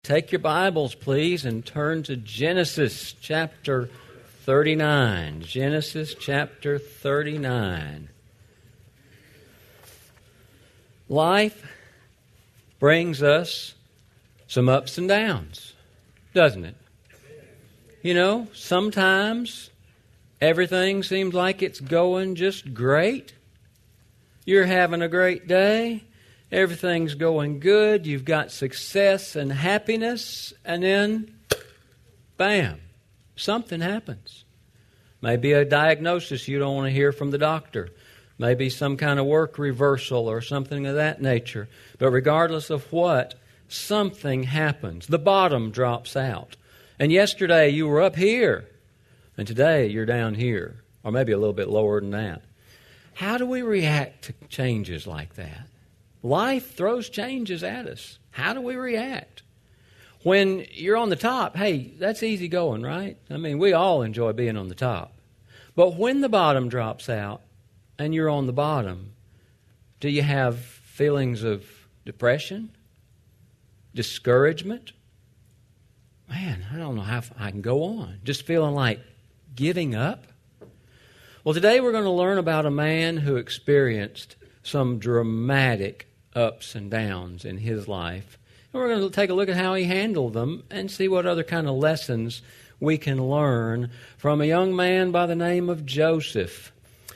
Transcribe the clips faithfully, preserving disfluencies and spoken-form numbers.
Take your Bibles, please, and turn to Genesis chapter thirty-nine. Genesis chapter thirty-nine. Life brings us some ups and downs, doesn't it? You know, sometimes everything seems like it's going just great. You're having a great day. Everything's going good. You've got success and happiness. And then, bam, something happens. Maybe a diagnosis you don't want to hear from the doctor. Maybe some kind of work reversal or something of that nature. But regardless of what, something happens. The bottom drops out. And yesterday you were up here, and today you're down here, or maybe a little bit lower than that. How do we react to changes like that? Life throws changes at us. How do we react? When you're on the top, hey, that's easy going, right? I mean, we all enjoy being on the top. But when the bottom drops out and you're on the bottom, do you have feelings of depression? Discouragement? Man, I don't know how I can go on. Just feeling like giving up? Well, today we're going to learn about a man who experienced some dramatic ups and downs in his life. And we're going to take a look at how he handled them and see what other kind of lessons we can learn from a young man by the name of Joseph.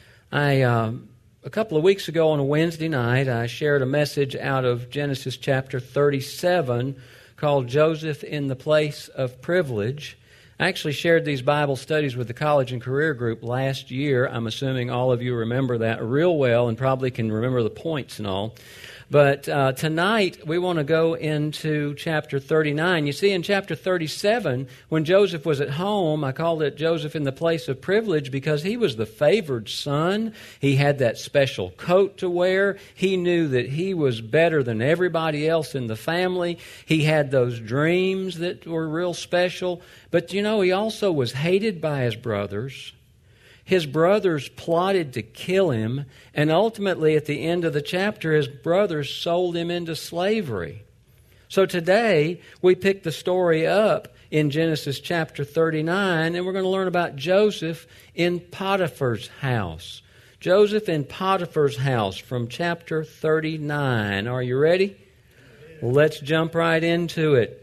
I, uh, a couple of weeks ago on a Wednesday night, I shared a message out of Genesis chapter thirty-seven called Joseph in the Place of Privilege. I actually shared these Bible studies with the college and career group last year. I'm assuming all of you remember that real well and probably can remember the points and all. But uh, tonight we want to go into chapter thirty-nine. You see, in chapter thirty-seven, when Joseph was at home, I called it Joseph in the Place of Privilege because he was the favored son. He had that special coat to wear. He knew that he was better than everybody else in the family. He had those dreams that were real special. But, you know, he also was hated by his brothers. His brothers plotted to kill him, and ultimately at the end of the chapter, his brothers sold him into slavery. So today, we pick the story up in Genesis chapter thirty-nine, and we're going to learn about Joseph in Potiphar's house. Joseph in Potiphar's house from chapter thirty-nine. Are you ready? Let's jump right into it.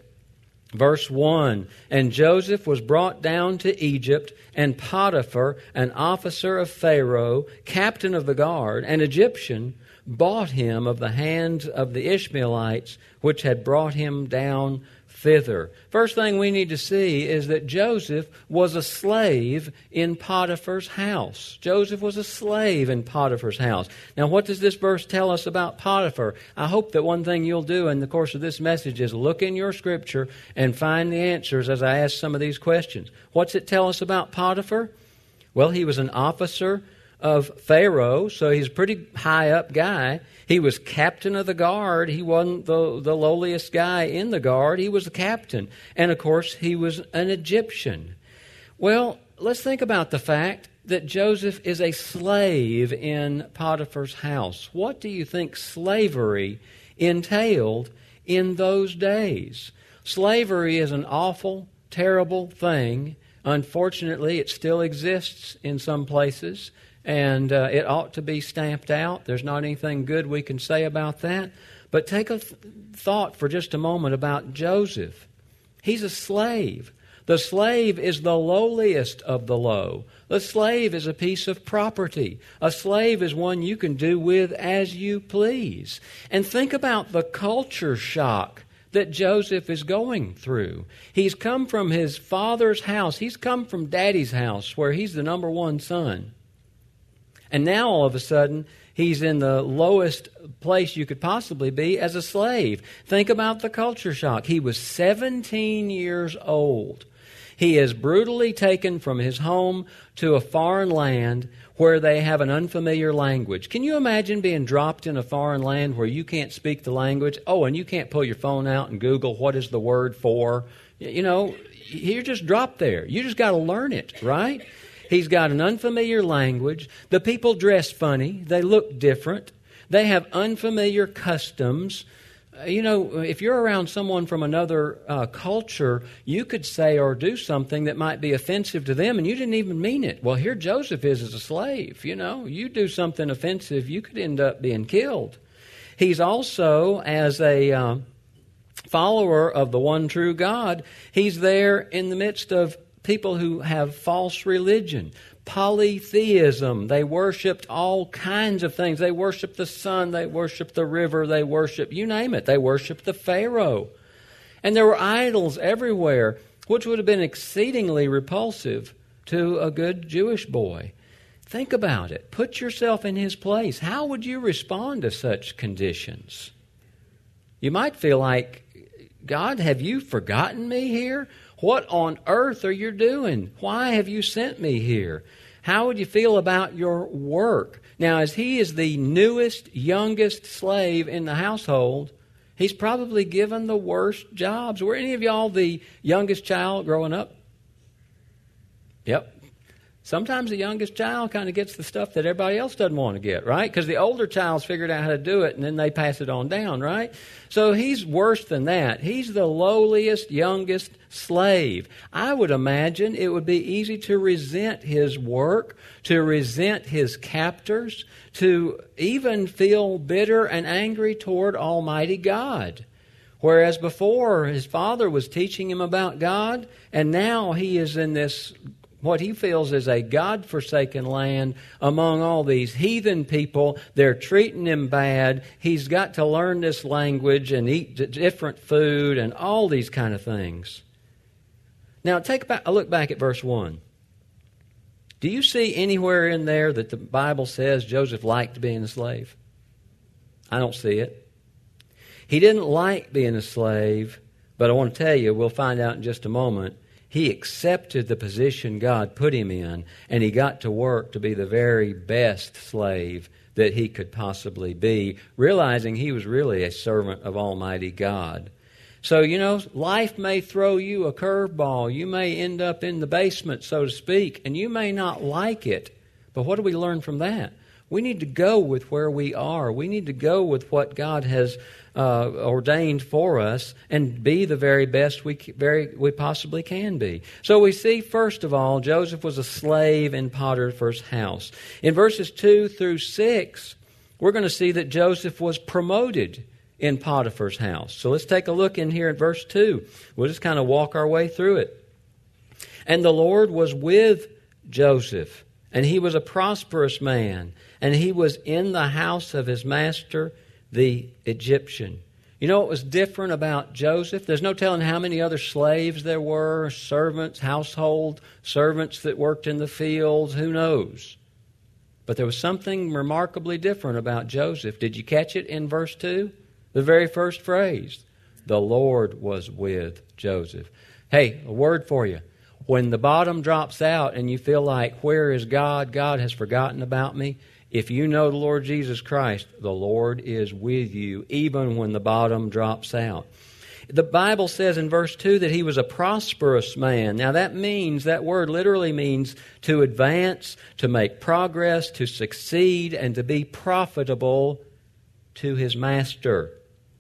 Verse one, and Joseph was brought down to Egypt, and Potiphar, an officer of Pharaoh, captain of the guard, an Egyptian, bought him of the hands of the Ishmaelites, which had brought him down thither. First thing we need to see is that Joseph was a slave in Potiphar's house. Joseph was a slave in Potiphar's house. Now, what does this verse tell us about Potiphar? I hope that one thing you'll do in the course of this message is look in your scripture and find the answers as I ask some of these questions. What's it tell us about Potiphar? Well, he was an officer of Pharaoh, so he's a pretty high up guy. He was captain of the guard. He wasn't the, the lowliest guy in the guard. He was the captain. And of course, he was an Egyptian. Well, let's think about the fact that Joseph is a slave in Potiphar's house. What do you think slavery entailed in those days? Slavery is an awful, terrible thing. Unfortunately, it still exists in some places. And uh, it ought to be stamped out. There's not anything good we can say about that. But take a th- thought for just a moment about Joseph. He's a slave. The slave is the lowliest of the low. The slave is a piece of property. A slave is one you can do with as you please. And think about the culture shock that Joseph is going through. He's come from his father's house. He's come from daddy's house where he's the number one son. And now, all of a sudden, he's in the lowest place you could possibly be as a slave. Think about the culture shock. He was seventeen years old. He is brutally taken from his home to a foreign land where they have an unfamiliar language. Can you imagine being dropped in a foreign land where you can't speak the language? Oh, and you can't pull your phone out and Google what is the word for. You know, you're just dropped there. You just got to learn it, right? He's got an unfamiliar language. The people dress funny. They look different. They have unfamiliar customs. You know, if you're around someone from another uh, culture, you could say or do something that might be offensive to them, and you didn't even mean it. Well, here Joseph is as a slave. You know, you do something offensive, you could end up being killed. He's also, as a uh, follower of the one true God, he's there in the midst of people who have false religion. Polytheism. They worshipped all kinds of things. They worshipped the sun. They worshipped the river. They worshipped, you name it. They worshipped the Pharaoh. And there were idols everywhere, which would have been exceedingly repulsive to a good Jewish boy. Think about it. Put yourself in his place. How would you respond to such conditions? You might feel like, God, have you forgotten me here? What on earth are you doing? Why have you sent me here? How would you feel about your work? Now, as he is the newest, youngest slave in the household, he's probably given the worst jobs. Were any of y'all the youngest child growing up? Yep. Sometimes the youngest child kind of gets the stuff that everybody else doesn't want to get, right? Because the older child's figured out how to do it, and then they pass it on down, right? So he's worse than that. He's the lowliest, youngest slave. I would imagine it would be easy to resent his work, to resent his captors, to even feel bitter and angry toward Almighty God. Whereas before, his father was teaching him about God, and now he is in this what he feels is a God-forsaken land among all these heathen people. They're treating him bad. He's got to learn this language and eat different food and all these kind of things. Now, take a look back at verse one. Do you see anywhere in there that the Bible says Joseph liked being a slave? I don't see it. He didn't like being a slave, but I want to tell you, we'll find out in just a moment, he accepted the position God put him in, and he got to work to be the very best slave that he could possibly be, realizing he was really a servant of Almighty God. So, you know, life may throw you a curveball. You may end up in the basement, so to speak, and you may not like it. But what do we learn from that? We need to go with where we are. We need to go with what God has uh, ordained for us and be the very best we very we possibly can be. So we see, first of all, Joseph was a slave in Potiphar's house. In verses two through six, we're going to see that Joseph was promoted in Potiphar's house. So let's take a look in here at verse two. We'll just kind of walk our way through it. And the Lord was with Joseph, and he was a prosperous man, and he was in the house of his master, the Egyptian. You know what was different about Joseph? There's no telling how many other slaves there were, servants, household servants that worked in the fields, who knows? But there was something remarkably different about Joseph. Did you catch it in verse two? The very first phrase, the Lord was with Joseph. Hey, a word for you. When the bottom drops out and you feel like, where is God? God has forgotten about me. If you know the Lord Jesus Christ, the Lord is with you, even when the bottom drops out. The Bible says in verse two that he was a prosperous man. Now that means, that word literally means to advance, to make progress, to succeed, and to be profitable to his master.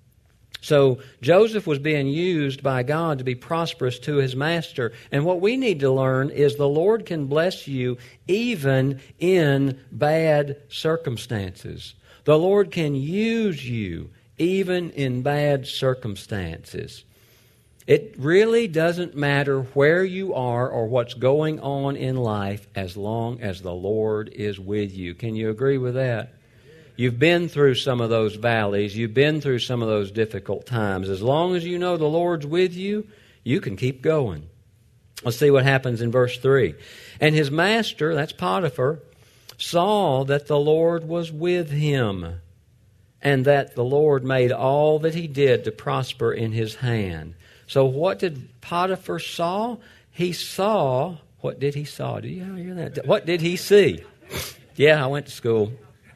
So Joseph was being used by God to be prosperous to his master. And what we need to learn is the Lord can bless you even in bad circumstances. The Lord can use you even in bad circumstances. It really doesn't matter where you are or what's going on in life as long as the Lord is with you. Can you agree with that? You've been through some of those valleys. You've been through some of those difficult times. As long as you know the Lord's with you, you can keep going. Let's see what happens in verse three. And his master, that's Potiphar, saw that the Lord was with him, and that the Lord made all that he did to prosper in his hand. So what did Potiphar saw? He saw, what did he saw? Did you hear that? What did he see? Yeah, I went to school.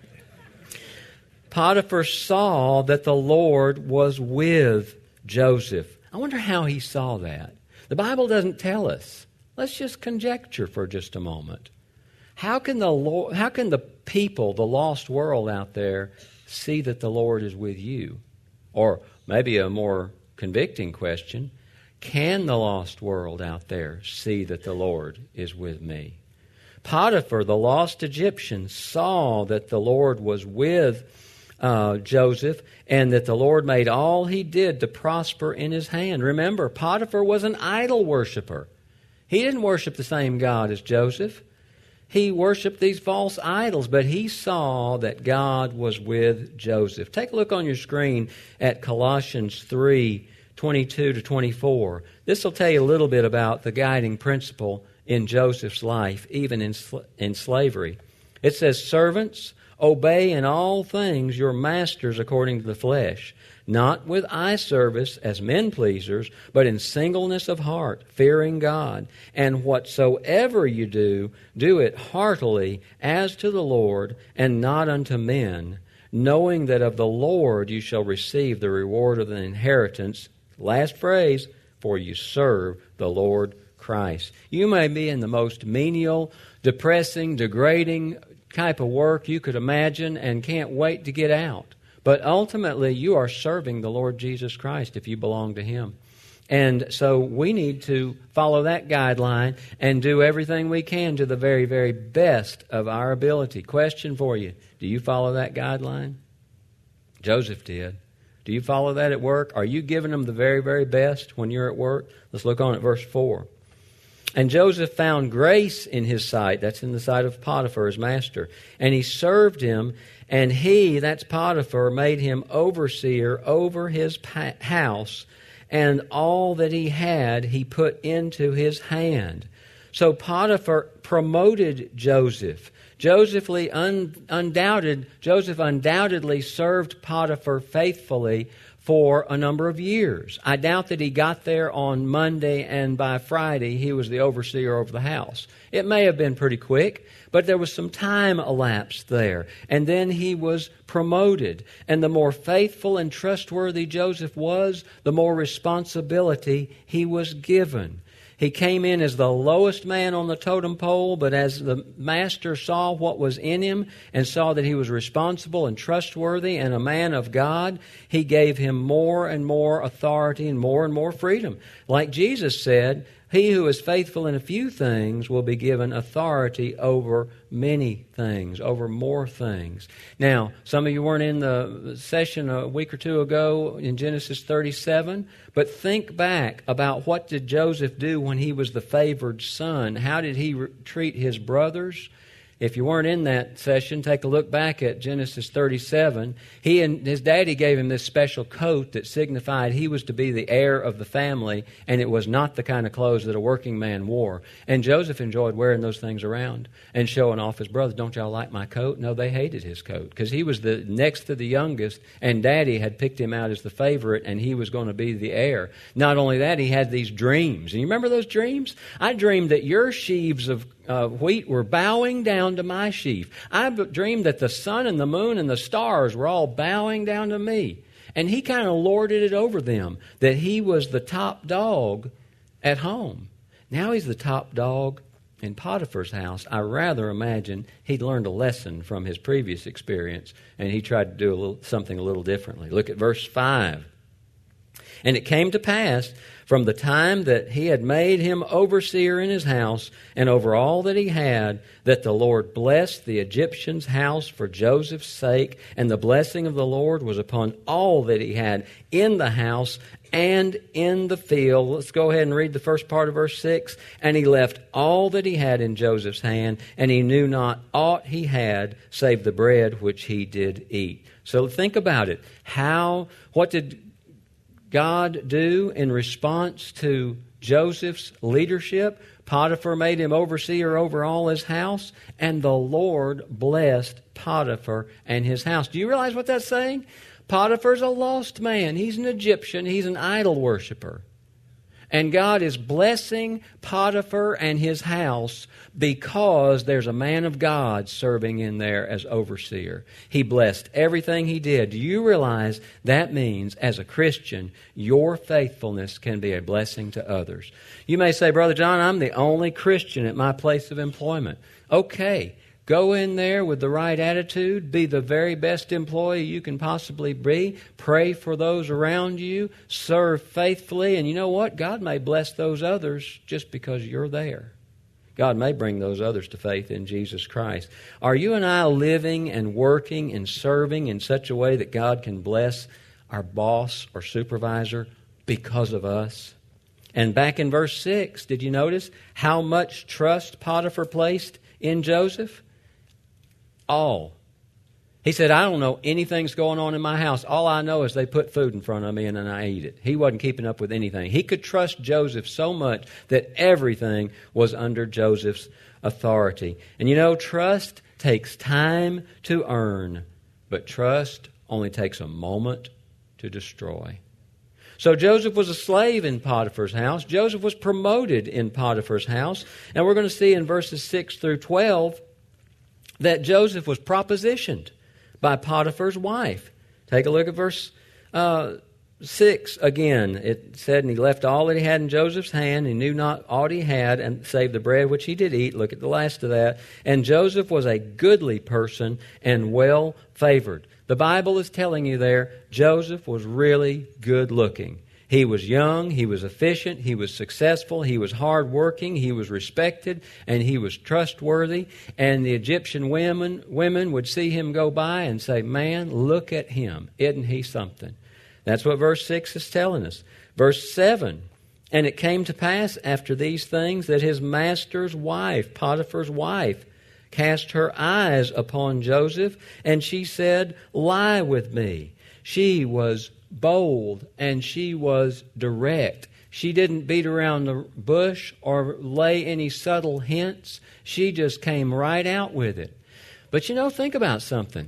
Potiphar saw that the Lord was with Joseph. I wonder how he saw that. The Bible doesn't tell us. Let's just conjecture for just a moment. How can the Lord, how can the people, the lost world out there, see that the Lord is with you? Or maybe a more convicting question, can the lost world out there see that the Lord is with me? Potiphar, the lost Egyptian, saw that the Lord was with uh, Joseph and that the Lord made all he did to prosper in his hand. Remember, Potiphar was an idol worshiper. He didn't worship the same God as Joseph. He worshiped these false idols, but he saw that God was with Joseph. Take a look on your screen at Colossians three, twenty-two to twenty-four. This will tell you a little bit about the guiding principle in Joseph's life, even in, sl- in slavery. It says, "Servants, obey in all things your masters according to the flesh, not with eye service as men pleasers, but in singleness of heart, fearing God. And whatsoever you do, do it heartily as to the Lord and not unto men, knowing that of the Lord you shall receive the reward of the inheritance." Last phrase, "for you serve the Lord Christ." You may be in the most menial, depressing, degrading type of work you could imagine and can't wait to get out. But ultimately, you are serving the Lord Jesus Christ if you belong to Him. And so we need to follow that guideline and do everything we can to the very, very best of our ability. Question for you, do you follow that guideline? Joseph did. Do you follow that at work? Are you giving them the very, very best when you're at work? Let's look on at verse four. "And Joseph found grace in his sight," that's in the sight of Potiphar, his master, "and he served him, and he," that's Potiphar, "made him overseer over his pa- house, and all that he had he put into his hand." So Potiphar promoted Joseph. Josephly un- undoubted, Joseph undoubtedly served Potiphar faithfully for a number of years. I doubt that he got there on Monday and by Friday he was the overseer over the house. It may have been pretty quick, but there was some time elapsed there. And then he was promoted. And the more faithful and trustworthy Joseph was, the more responsibility he was given. He came in as the lowest man on the totem pole, but as the master saw what was in him and saw that he was responsible and trustworthy and a man of God, he gave him more and more authority and more and more freedom. Like Jesus said, "He who is faithful in a few things will be given authority over many things, over more things." Now, some of you weren't in the session a week or two ago in Genesis thirty-seven, but think back about what did Joseph do when he was the favored son? How did he re- treat his brothers? If you weren't in that session, take a look back at Genesis thirty-seven. He and his daddy gave him this special coat that signified he was to be the heir of the family, and it was not the kind of clothes that a working man wore. And Joseph enjoyed wearing those things around and showing off his brothers. "Don't y'all like my coat?" No, they hated his coat because he was the next to the youngest, and daddy had picked him out as the favorite, and he was going to be the heir. Not only that, he had these dreams. And you remember those dreams? I dreamed that your sheaves of Uh, wheat were bowing down to my sheaf. I dreamed that the sun and the moon and the stars were all bowing down to me. And he kind of lorded it over them, that he was the top dog at home. Now he's the top dog in Potiphar's house. I rather imagine he'd learned a lesson from his previous experience, and he tried to do a little, something a little differently. Look at verse five. "And it came to pass from the time that he had made him overseer in his house and over all that he had, that the Lord blessed the Egyptian's house for Joseph's sake, and the blessing of the Lord was upon all that he had in the house and in the field." Let's go ahead and read the first part of verse six. "And he left all that he had in Joseph's hand, and he knew not aught he had save the bread which he did eat." So think about it. How, what did God do in response to Joseph's leadership? Potiphar made him overseer over all his house, and the Lord blessed Potiphar and his house. Do you realize what that's saying? Potiphar's a lost man. He's an Egyptian. He's an idol worshiper. And God is blessing Potiphar and his house because there's a man of God serving in there as overseer. He blessed everything he did. Do you realize that means, as a Christian, your faithfulness can be a blessing to others? You may say, "Brother John, I'm the only Christian at my place of employment." Okay, Go in there with the right attitude. Be the very best employee you can possibly be. Pray for those around you. Serve faithfully. And you know what? God may bless those others just because you're there. God may bring those others to faith in Jesus Christ. Are you and I living and working and serving in such a way that God can bless our boss or supervisor because of us? And back in verse six, did you notice how much trust Potiphar placed in Joseph? All. He said, I don't know anything's going on in my house. All I know is they put food in front of me and then I eat it. He wasn't keeping up with anything. He could trust Joseph so much that everything was under Joseph's authority. And you know, trust takes time to earn, but trust only takes a moment to destroy. So Joseph was a slave in Potiphar's house. Joseph was promoted in Potiphar's house. And we're going to see in verses six through twelve that Joseph was propositioned by Potiphar's wife. Take a look at verse uh, six again. It said, and he left all that he had in Joseph's hand. He knew not aught he had, and save the bread which he did eat. Look at the last of that. And Joseph was a goodly person and well favored. The Bible is telling you there, Joseph was really good looking. He was young, he was efficient, he was successful, he was hardworking, he was respected, and he was trustworthy. And the Egyptian women, women would see him go by and say, man, look at him. Isn't he something? That's what verse six is telling us. Verse seven, and it came to pass after these things that his master's wife, Potiphar's wife, cast her eyes upon Joseph, and she said, lie with me. She was bold and she was direct. She didn't beat around the bush or lay any subtle hints. She just came right out with it. But you know, think about something.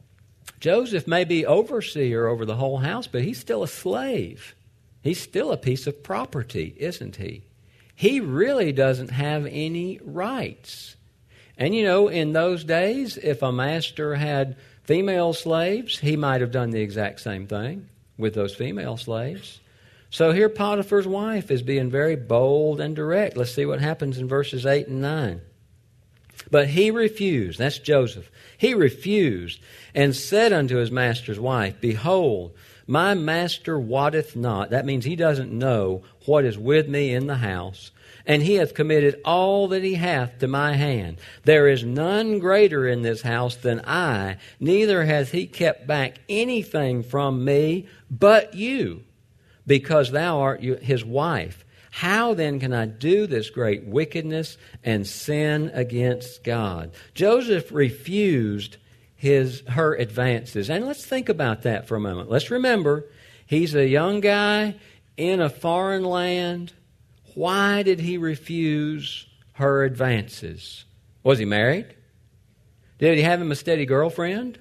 Joseph may be overseer over the whole house, but he's still a slave. He's still a piece of property, isn't he? He really doesn't have any rights. And you know, in those days, if a master had female slaves, he might have done the exact same thing with those female slaves. So here Potiphar's wife is being very bold and direct. Let's see what happens in verses eight and nine. But he refused, that's Joseph, he refused and said unto his master's wife, behold, my master wotteth not. That means he doesn't know what is with me in the house. And he hath committed all that he hath to my hand. There is none greater in this house than I, neither hath he kept back anything from me but you, because thou art his wife. How then can I do this great wickedness and sin against God? Joseph refused his her advances. And let's think about that for a moment. Let's remember, he's a young guy in a foreign land. Why did he refuse her advances? Was he married? Did he have him a steady girlfriend?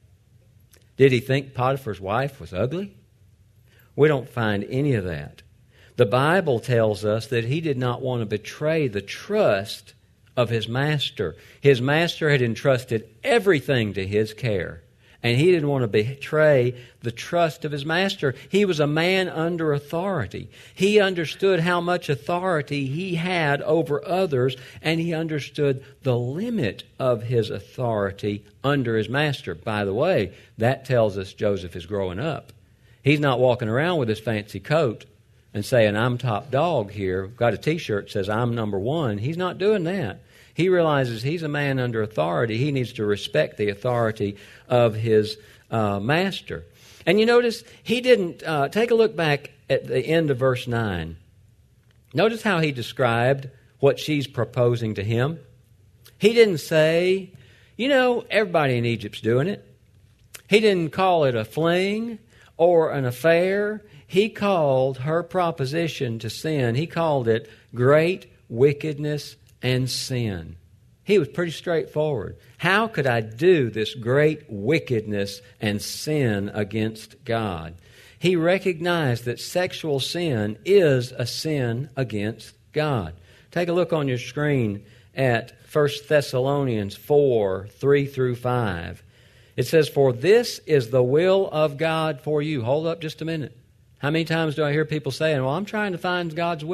Did he think Potiphar's wife was ugly? We don't find any of that. The Bible tells us that he did not want to betray the trust of his master. His master had entrusted everything to his care, and he didn't want to betray the trust of his master. He was a man under authority. He understood how much authority he had over others, and he understood the limit of his authority under his master. By the way, that tells us Joseph is growing up. He's not walking around with his fancy coat and saying, I'm top dog here. Got a t-shirt that says, I'm number one. He's not doing that. He realizes he's a man under authority. He needs to respect the authority of his uh, master. And you notice, he didn't, uh, take a look back at the end of verse nine. Notice how he described what she's proposing to him. He didn't say, you know, everybody in Egypt's doing it. He didn't call it a fling or an affair. He called her proposition to sin, he called it great wickedness and sin. He was pretty straightforward. How could I do this great wickedness and sin against God? He recognized that sexual sin is a sin against God. Take a look on your screen at First Thessalonians four, three through five. It says, for this is the will of God for you. Hold up just a minute. How many times do I hear people saying, well, I'm trying to find God's will.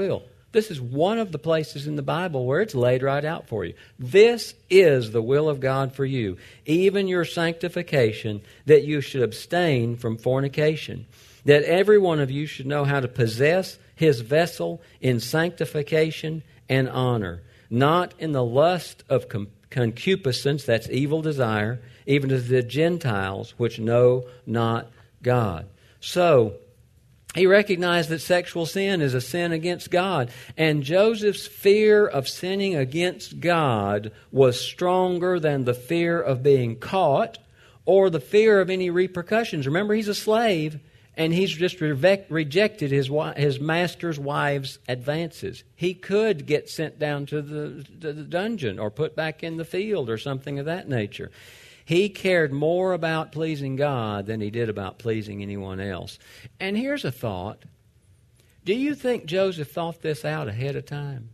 This is one of the places in the Bible where it's laid right out for you. This is the will of God for you, even your sanctification, that you should abstain from fornication, that every one of you should know how to possess his vessel in sanctification and honor, not in the lust of concupiscence, that's evil desire, even as the Gentiles which know not God. So, he recognized that sexual sin is a sin against God. And Joseph's fear of sinning against God was stronger than the fear of being caught or the fear of any repercussions. Remember, he's a slave, and he's just re- rejected his, his master's wife's advances. He could get sent down to the, to the dungeon or put back in the field or something of that nature. He cared more about pleasing God than he did about pleasing anyone else. And here's a thought. Do you think Joseph thought this out ahead of time?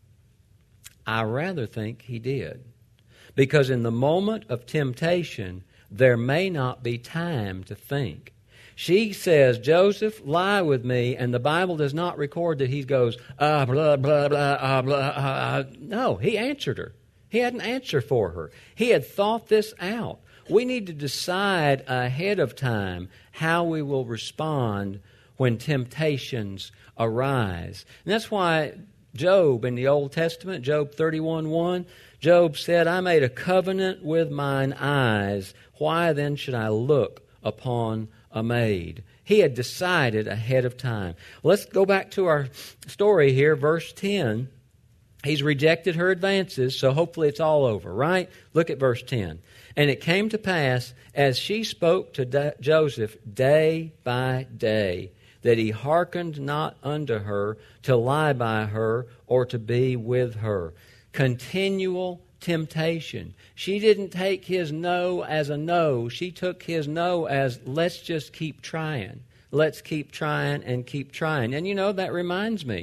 I rather think he did. Because in the moment of temptation, there may not be time to think. She says, Joseph, lie with me, and the Bible does not record that he goes, ah, blah, blah, blah, ah, blah, ah. No, he answered her. He had an answer for her. He had thought this out. We need to decide ahead of time how we will respond when temptations arise. And that's why Job in the Old Testament, Job thirty-one one, Job said, I made a covenant with mine eyes. Why then should I look upon a maid? He had decided ahead of time. Let's go back to our story here, verse ten. He's rejected her advances, so hopefully it's all over, right? Look at verse ten. And it came to pass, as she spoke to da- Joseph day by day, that he hearkened not unto her to lie by her or to be with her. Continual temptation. She didn't take his no as a no. She took his no as, let's just keep trying. Let's keep trying and keep trying. And you know, that reminds me,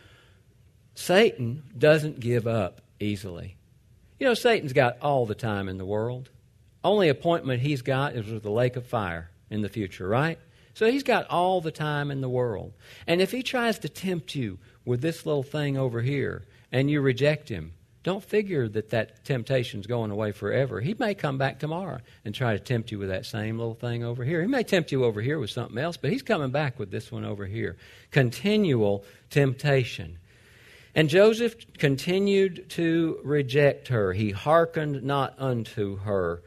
Satan doesn't give up easily. You know, Satan's got all the time in the world. Only appointment he's got is with the lake of fire in the future, right? So he's got all the time in the world. And if he tries to tempt you with this little thing over here and you reject him, don't figure that that temptation's going away forever. He may come back tomorrow and try to tempt you with that same little thing over here. He may tempt you over here with something else, but he's coming back with this one over here. Continual temptation. And Joseph continued to reject her. He hearkened not unto her.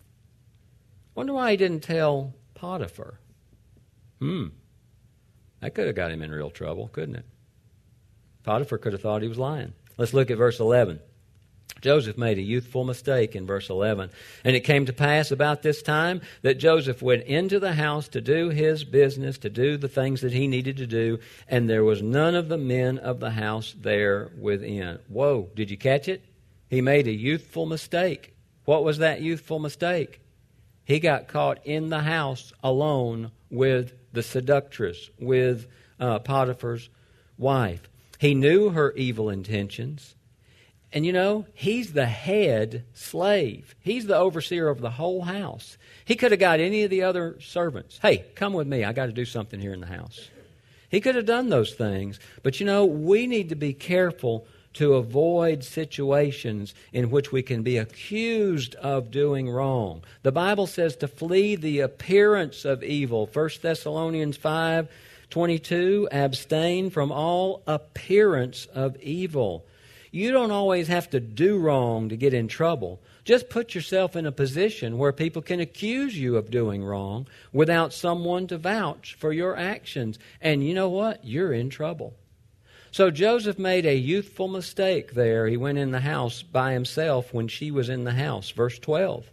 Wonder why he didn't tell Potiphar. Hmm. That could have got him in real trouble, couldn't it? Potiphar could have thought he was lying. Let's look at verse eleven. Joseph made a youthful mistake in verse eleven. And it came to pass about this time that Joseph went into the house to do his business, to do the things that he needed to do, and there was none of the men of the house there within. Whoa, did you catch it? He made a youthful mistake. What was that youthful mistake? He got caught in the house alone with the seductress, with uh, Potiphar's wife. He knew her evil intentions. And you know, he's the head slave. He's the overseer of the whole house. He could have got any of the other servants. Hey, come with me. I got to do something here in the house. He could have done those things. But you know, we need to be careful to avoid situations in which we can be accused of doing wrong. The Bible says to flee the appearance of evil. First Thessalonians five twenty-two, abstain from all appearance of evil. You don't always have to do wrong to get in trouble. Just put yourself in a position where people can accuse you of doing wrong without someone to vouch for your actions. And you know what? You're in trouble. So Joseph made a youthful mistake there. He went in the house by himself when she was in the house. Verse twelve.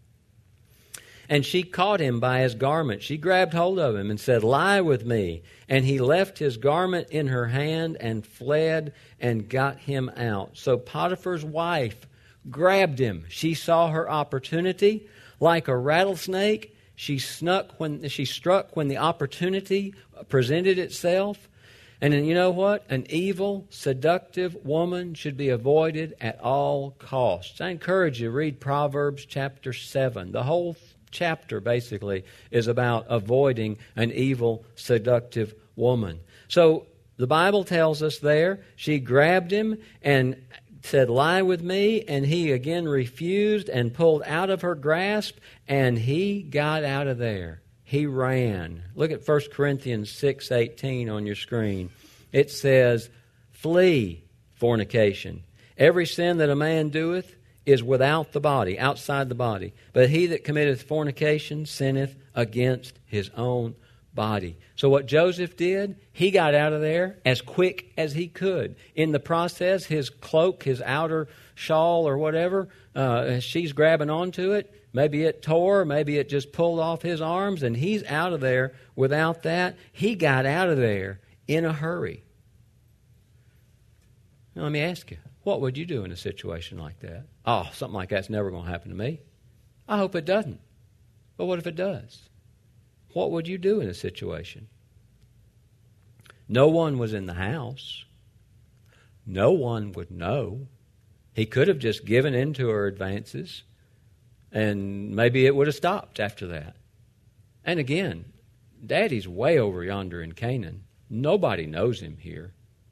And she caught him by his garment. She grabbed hold of him and said, lie with me. And he left his garment in her hand and fled and got him out. So Potiphar's wife grabbed him. She saw her opportunity. Like a rattlesnake, she snuck when she struck when the opportunity presented itself. And you know what? An evil, seductive woman should be avoided at all costs. I encourage you to read Proverbs chapter seven. The whole chapter basically is about avoiding an evil, seductive woman. So The Bible tells us there, she grabbed him and said, lie with me, and he again refused and pulled out of her grasp, and he got out of there. He ran. Look at First Corinthians six eighteen on your screen. It says, flee fornication. Every sin that a man doeth is without the body, outside the body. But he that committeth fornication sinneth against his own body. So what Joseph did, he got out of there as quick as he could. In the process, his cloak, his outer shawl or whatever, uh, she's grabbing onto it. Maybe it tore, maybe it just pulled off his arms, and he's out of there without that. He got out of there in a hurry. Now, let me ask you, what would you do in a situation like that? Oh, something like that's never going to happen to me. I hope it doesn't. But what if it does? What would you do in a situation? No one was in the house. No one would know. He could have just given in to her advances, and maybe it would have stopped after that. And again, Daddy's way over yonder in Canaan. Nobody knows him here.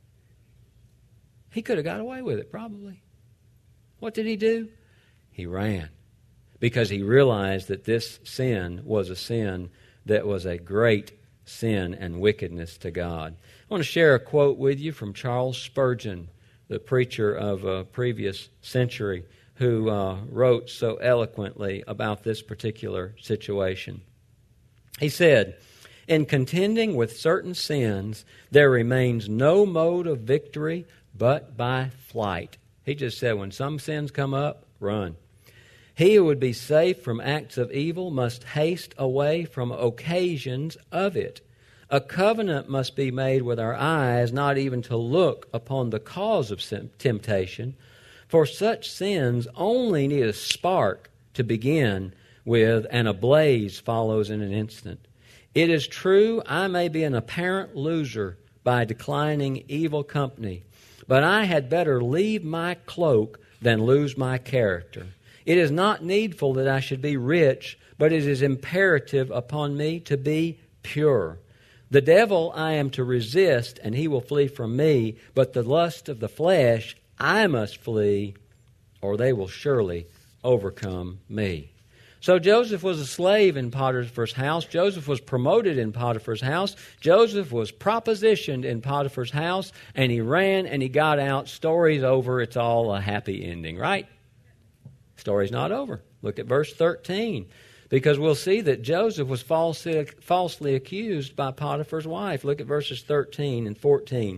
He could have got away with it, probably. What did he do? He ran, because he realized that this sin was a sin that was a great sin and wickedness to God. I want to share a quote with you from Charles Spurgeon, the preacher of a previous century, who uh, wrote so eloquently about this particular situation. He said, in contending with certain sins, there remains no mode of victory but by flight. He just said, when some sins come up, run. He who would be safe from acts of evil must haste away from occasions of it. A covenant must be made with our eyes, not even to look upon the cause of temptation, for such sins only need a spark to begin with, and a blaze follows in an instant. It is true I may be an apparent loser by declining evil company, but I had better leave my cloak than lose my character. It is not needful that I should be rich, but it is imperative upon me to be pure. The devil I am to resist, and he will flee from me, but the lust of the flesh I must flee, or they will surely overcome me. So Joseph was a slave in Potiphar's house. Joseph was promoted in Potiphar's house. Joseph was propositioned in Potiphar's house, and he ran and he got out. Story's over. It's all a happy ending, right? Story's not over. Look at verse thirteen, because we'll see that Joseph was falsely, falsely accused by Potiphar's wife. Look at verses thirteen and fourteen.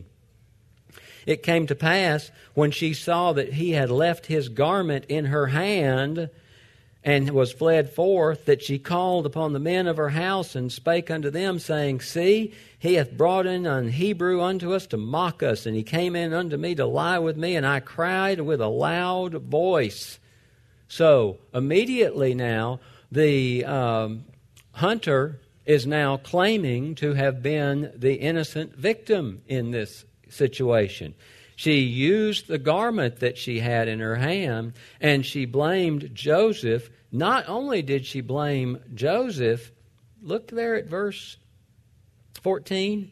It came to pass, when she saw that he had left his garment in her hand and was fled forth, that she called upon the men of her house and spake unto them, saying, See, he hath brought in an Hebrew unto us to mock us, and he came in unto me to lie with me, and I cried with a loud voice. So immediately now, the um, hunter is now claiming to have been the innocent victim in this situation. She used the garment that she had in her hand, and she blamed Joseph. Not only did she blame Joseph, look there at verse fourteen.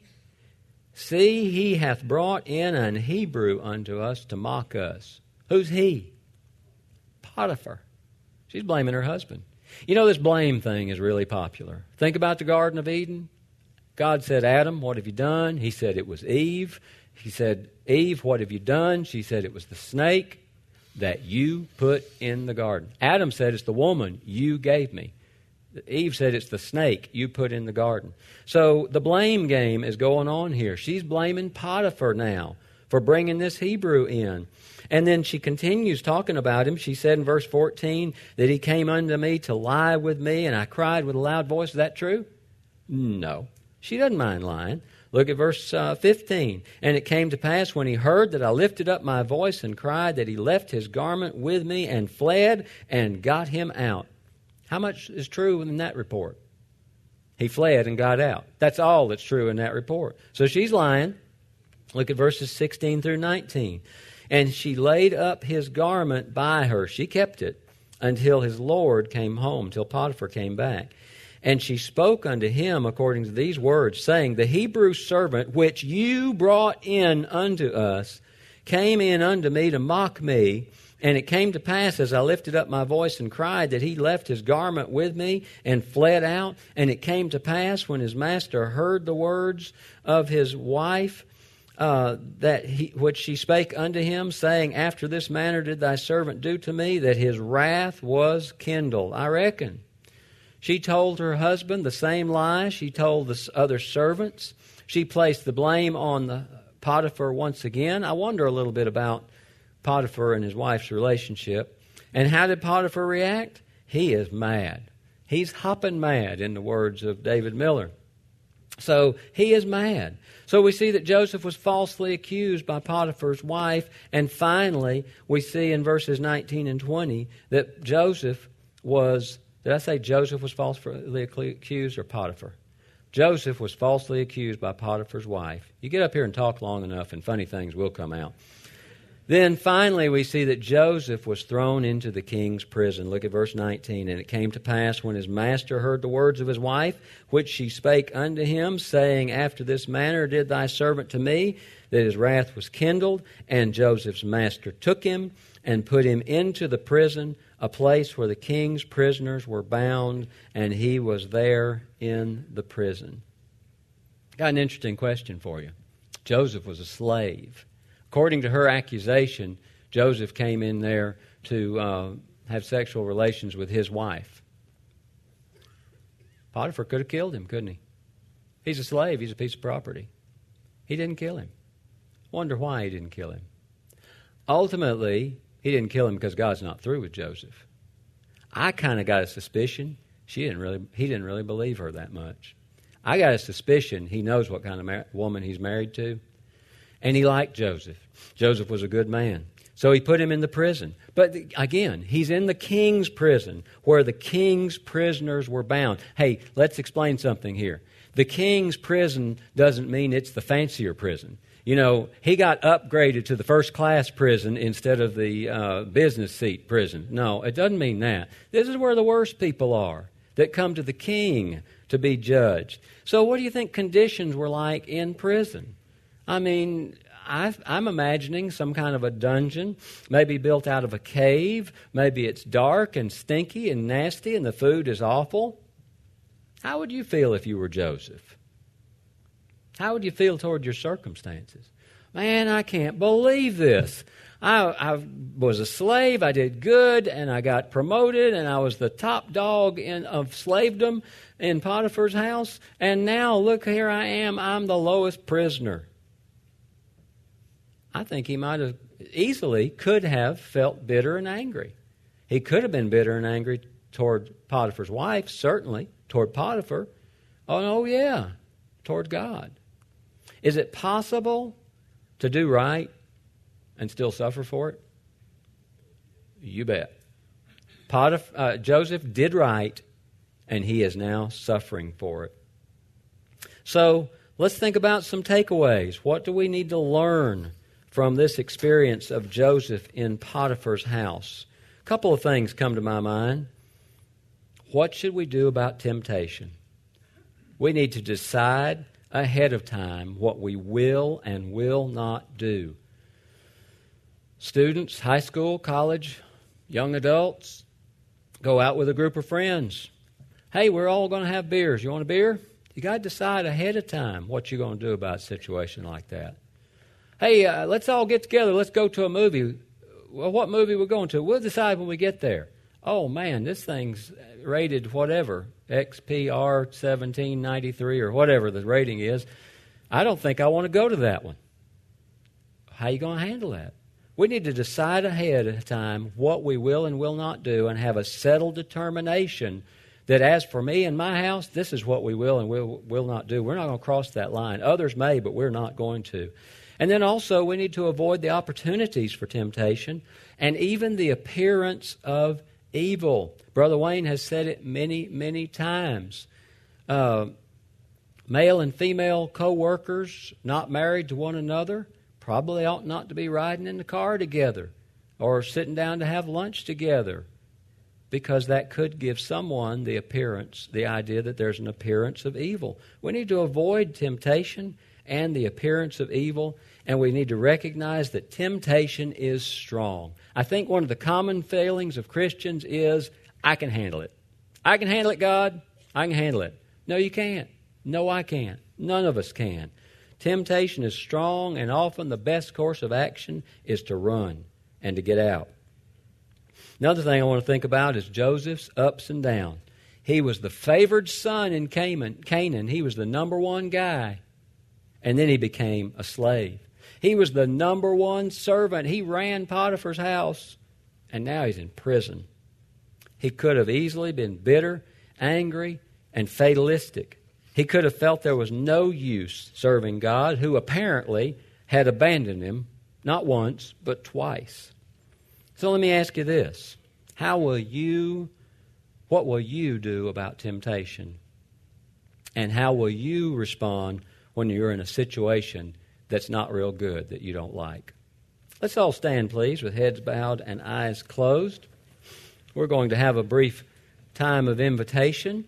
See, he hath brought in an Hebrew unto us to mock us. Who's he? Potiphar. She's blaming her husband. You know, this blame thing is really popular. Think about the Garden of Eden. God said, Adam, what have you done? He said it was Eve. He said, Eve, what have you done? She said it was the snake that you put in the garden. Adam said, it's the woman you gave me. Eve said, it's the snake you put in the garden. So the blame game is going on here. She's blaming Potiphar now for bringing this Hebrew in. And then she continues talking about him. She said in verse fourteen that he came unto me to lie with me, and I cried with a loud voice. Is that true? No. She doesn't mind lying. Look at verse uh, fifteen. And it came to pass, when he heard that I lifted up my voice and cried, that he left his garment with me and fled and got him out. How much is true in that report? He fled and got out. That's all that's true in that report. So she's lying. Look at verses sixteen through nineteen. And she laid up his garment by her. She kept it until his Lord came home, till Potiphar came back. And she spoke unto him according to these words, saying, The Hebrew servant which you brought in unto us came in unto me to mock me. And it came to pass, as I lifted up my voice and cried, that he left his garment with me and fled out. And it came to pass, when his master heard the words of his wife, uh, that he, which she spake unto him, saying, After this manner did thy servant do to me, that his wrath was kindled. I reckon she told her husband the same lie she told the other servants. She placed the blame on the Potiphar once again. I wonder a little bit about Potiphar and his wife's relationship. And how did Potiphar react? He is mad. He's hopping mad, in the words of David Miller. So he is mad. So we see that Joseph was falsely accused by Potiphar's wife. And finally, we see in verses nineteen and twenty that Joseph was, did I say Joseph was falsely accused or Potiphar? Joseph was falsely accused by Potiphar's wife. You get up here and talk long enough and funny things will come out. Then finally we see that Joseph was thrown into the king's prison. Look at verse nineteen. And it came to pass, when his master heard the words of his wife, which she spake unto him, saying, After this manner did thy servant to me, that his wrath was kindled. And Joseph's master took him and put him into the prison, a place where the king's prisoners were bound, and he was there in the prison. Got an interesting question for you. Joseph was a slave. According to her accusation, Joseph came in there to uh, have sexual relations with his wife. Potiphar could have killed him, couldn't he? He's a slave. He's a piece of property. He didn't kill him. Wonder why he didn't kill him. Ultimately, he didn't kill him because God's not through with Joseph. I kind of got a suspicion she didn't really. he didn't really believe her that much. I got a suspicion he knows what kind of mar- woman he's married to. And he liked Joseph. Joseph was a good man. So he put him in the prison. But again, he's in the king's prison where the king's prisoners were bound. Hey, let's explain something here. The king's prison doesn't mean it's the fancier prison. You know, he got upgraded to the first class prison instead of the uh, business seat prison. No, it doesn't mean that. This is where the worst people are that come to the king to be judged. So what do you think conditions were like in prison? I mean, I, I'm imagining some kind of a dungeon, maybe built out of a cave. Maybe it's dark and stinky and nasty and the food is awful. How would you feel if you were Joseph? How would you feel toward your circumstances? Man, I can't believe this. I, I was a slave, I did good, and I got promoted, and I was the top dog in, of slavedom in Potiphar's house, and now look, here I am, I'm the lowest prisoner. I think he might have easily could have felt bitter and angry. He could have been bitter and angry toward Potiphar's wife, certainly, toward Potiphar. Oh, no, yeah, toward God. Is it possible to do right and still suffer for it? You bet. Potiphar, uh, Joseph did right, and he is now suffering for it. So let's think about some takeaways. What do we need to learn from this experience of Joseph in Potiphar's house? A couple of things come to my mind. What should we do about temptation? We need to decide ahead of time what we will and will not do. Students, high school, college, young adults, go out with a group of friends. Hey, we're all going to have beers. You want a beer? You got to decide ahead of time what you're going to do about a situation like that. Hey, uh, let's all get together. Let's go to a movie. Well, what movie we're going to? We'll decide when we get there. Oh, man, this thing's rated whatever, X P R seventeen ninety-three or whatever the rating is. I don't think I want to go to that one. How are you going to handle that? We need to decide ahead of time what we will and will not do and have a settled determination that as for me and my house, this is what we will and will, will not do. We're not going to cross that line. Others may, but we're not going to. And then also we need to avoid the opportunities for temptation and even the appearance of evil. Brother Wayne has said it many, many times. Uh, male and female co-workers not married to one another probably ought not to be riding in the car together or sitting down to have lunch together. because that could give someone the appearance, the idea that there's an appearance of evil. We need to avoid temptation and the appearance of evil, and we need to recognize that temptation is strong. I think one of the common failings of Christians is, I can handle it. I can handle it, God. I can handle it. No, you can't. No, I can't. None of us can. Temptation is strong, and often the best course of action is to run and to get out. Another thing I want to think about is Joseph's ups and downs. He was the favored son in Canaan. He was the number one guy. And then he became a slave. He was the number one servant. He ran Potiphar's house. And now he's in prison. He could have easily been bitter, angry, and fatalistic. He could have felt there was no use serving God, who apparently had abandoned him, not once, but twice. So let me ask you this. How will you, what will you do about temptation? And how will you respond when you're in a situation that's not real good, that you don't like? Let's all stand, please, with heads bowed and eyes closed. We're going to have a brief time of invitation.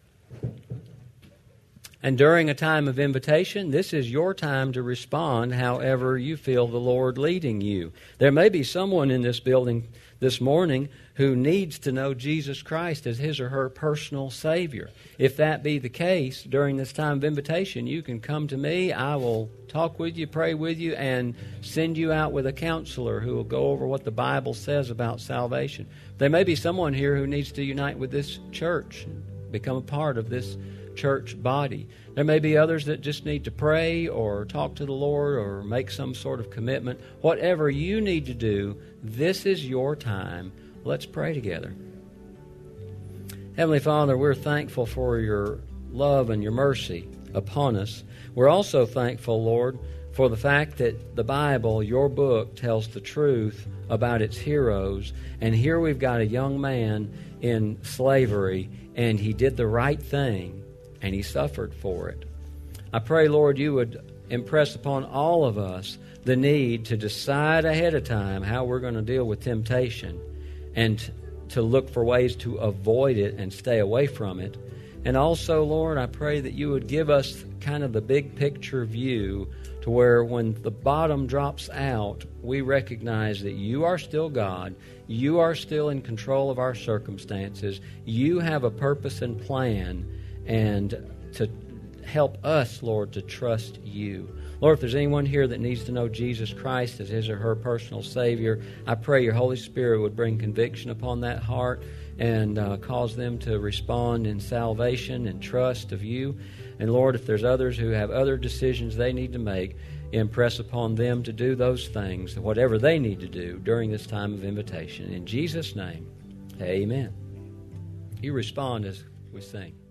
And during a time of invitation, this is your time to respond however you feel the Lord leading you. There may be someone in this building this morning who needs to know Jesus Christ as his or her personal Savior. If that be the case, during this time of invitation, you can come to me. I will talk with you, pray with you, and send you out with a counselor who will go over what the Bible says about salvation. There may be someone here who needs to unite with this church, become a part of this church body. There may be others that just need to pray or talk to the Lord or make some sort of commitment. Whatever you need to do, this is your time. Let's pray together. Heavenly Father, we're thankful for your love and your mercy upon us. We're also thankful, Lord, for the fact that the Bible, your book, tells the truth about its heroes. And here we've got a young man in slavery, and he did the right thing, and he suffered for it. I pray, Lord, you would impress upon all of us the need to decide ahead of time how we're going to deal with temptation and to look for ways to avoid it and stay away from it. And also, Lord, I pray that you would give us kind of the big picture view to where when the bottom drops out, we recognize that you are still God. You are still in control of our circumstances. You have a purpose and plan, and to help us, Lord, to trust you. Lord, if there's anyone here that needs to know Jesus Christ as his or her personal Savior, I pray your Holy Spirit would bring conviction upon that heart and uh, cause them to respond in salvation and trust of you. And Lord, if there's others who have other decisions they need to make, impress upon them to do those things, whatever they need to do during this time of invitation. In Jesus' name, amen. You respond as we sing.